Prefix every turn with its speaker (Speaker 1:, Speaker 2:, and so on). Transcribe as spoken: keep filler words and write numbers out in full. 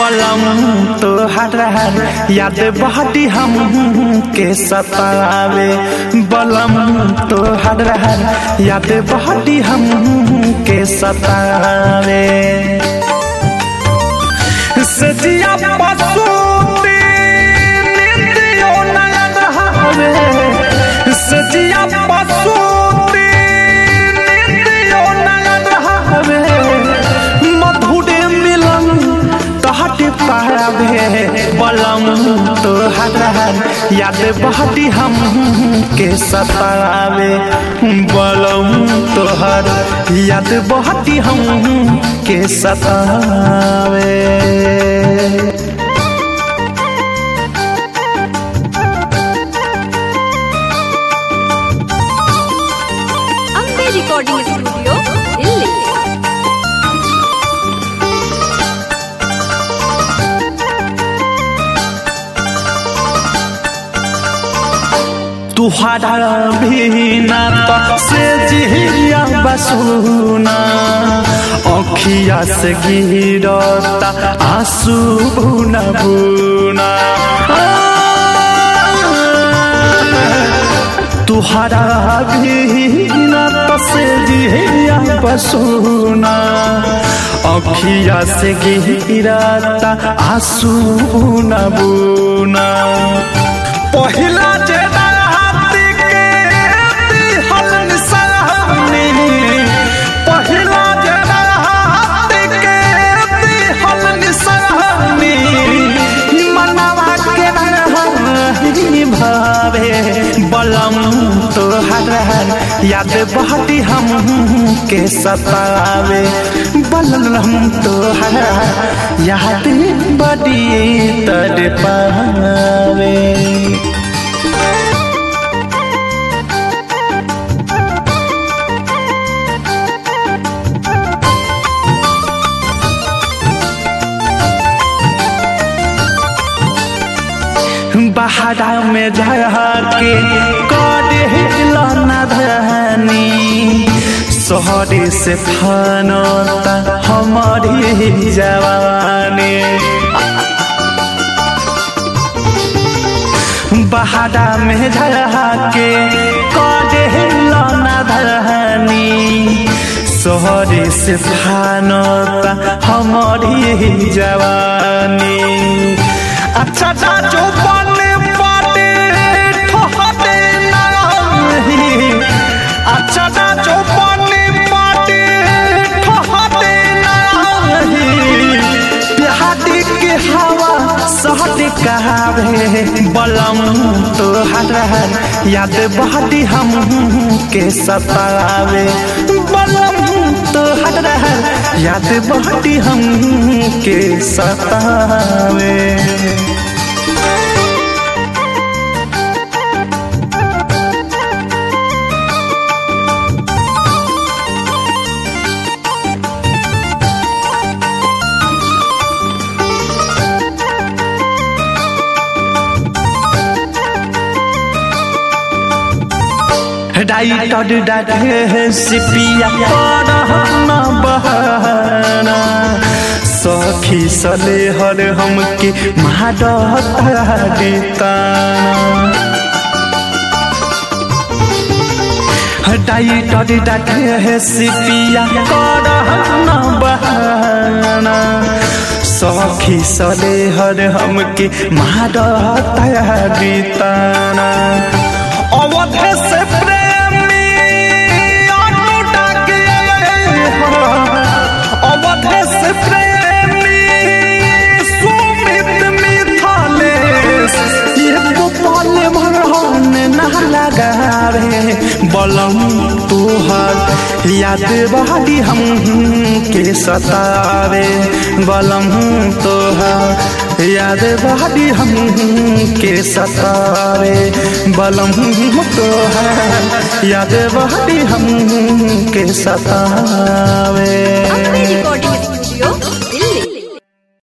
Speaker 1: बलम तोहर याद बहटी हम के सतावे बलम तोहर याद बहटी हम के सतावे सजिया पसूती निंदियो नयन हवे सजिया पसूती निंदियो नयन हवे मधुरे मिलन तहट पावे बलम तोहर याद बहटी हम के सतावे बलम तोहर याद बहटी हम के सतावे
Speaker 2: अम्बे रिकॉर्डिंग स्टूडियो दिल्ली।
Speaker 1: तुहरा बिना तो से जिया बसुना अखिया से गिरता आंसू बुना बुना तुहरा बिना तो से जिया बसुना अखिया से गिरता आंसू बुना बुना पहिला जेदा बलम तोहर याद बहटी हम के सतावे बलम तोहर याद बड़ी तड़पावे बहारा में जाके करेला नधनी सोहरे से फनता हमारी जवानी बहारा में जाके करेला नधनी सोहरे से फनता हमारी जवानी अच्छा जो बने पाटे ठहरे नहीं अच्छा जो बने पाटे ठहरे नहीं बिहारी के हवा सहट कहावे बलम तोहर याद बहटी हम के सतावे बलम तोहर याद बहटी हम के सतावे डाइटर डाटे सिपिया न बहाना सखी सले हर हमके महाडता डाइटर डाटे सिपिया न बहाना सखी सले हर हमके महाडता बीताना अवध से बलम तोहर याद बहटी हम के सतावे बलम तोहर याद बहटी हम के सतावे बलम तोहर याद बहटी हम के सतावे।